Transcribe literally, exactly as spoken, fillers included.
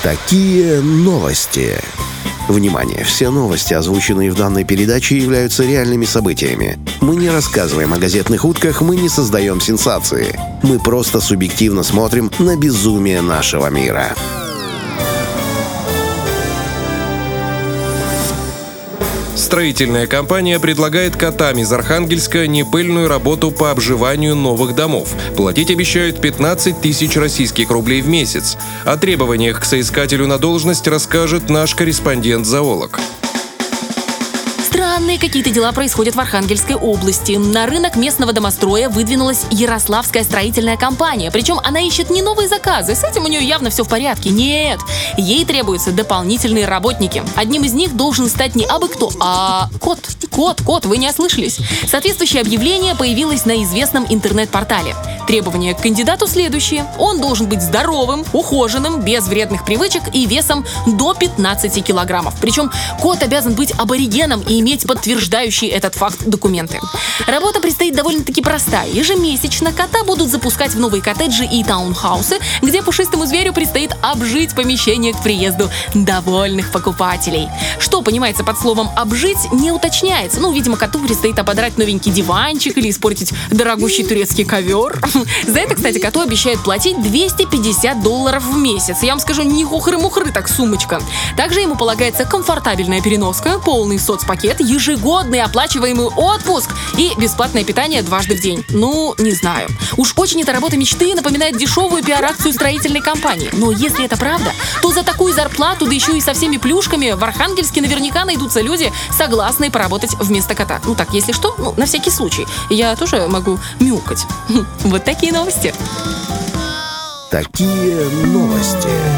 Такие новости. Внимание! Все новости, озвученные в данной передаче, являются реальными событиями. Мы не рассказываем о газетных утках, мы не создаем сенсации. Мы просто субъективно смотрим на безумие нашего мира. Строительная компания предлагает котам из Архангельска непыльную работу по обживанию новых домов. Платить обещают пятнадцать тысяч российских рублей в месяц. О требованиях к соискателю на должность расскажет наш корреспондент-зоолог. Странные какие-то дела происходят в Архангельской области. На рынок местного домостроя выдвинулась Ярославская строительная компания. Причем она ищет не новые заказы, с этим у нее явно все в порядке. Нет, ей требуются дополнительные работники. Одним из них должен стать не абы кто, а кот. Кот, кот, вы не ослышались. Соответствующее объявление появилось на известном интернет-портале. Требования к кандидату следующие. Он должен быть здоровым, ухоженным, без вредных привычек и весом до пятнадцати килограммов. Причем кот обязан быть аборигеном и иметь подтверждающие этот факт документы. Работа предстоит довольно-таки простая. Ежемесячно кота будут запускать в новые коттеджи и таунхаусы, где пушистому зверю предстоит обжить помещение к приезду довольных покупателей. Что понимается под словом «обжить» не уточняется. Ну, видимо, коту предстоит ободрать новенький диванчик или испортить дорогущий турецкий ковер. За это, кстати, коту обещают платить двести пятьдесят долларов в месяц. Я вам скажу, не хухры-мухры, так сумочка. Также ему полагается комфортабельная переноска, полный соцпакет, ежегодный оплачиваемый отпуск и бесплатное питание дважды в день. Ну, не знаю. Уж очень эта работа мечты напоминает дешевую пиар-акцию строительной компании. Но если это правда, то за такую зарплату, да еще и со всеми плюшками, в Архангельске наверняка найдутся люди, согласные поработать вместо кота. Ну так, если что, ну, на всякий случай. Я тоже могу мяукать. Вот такие новости. Такие новости.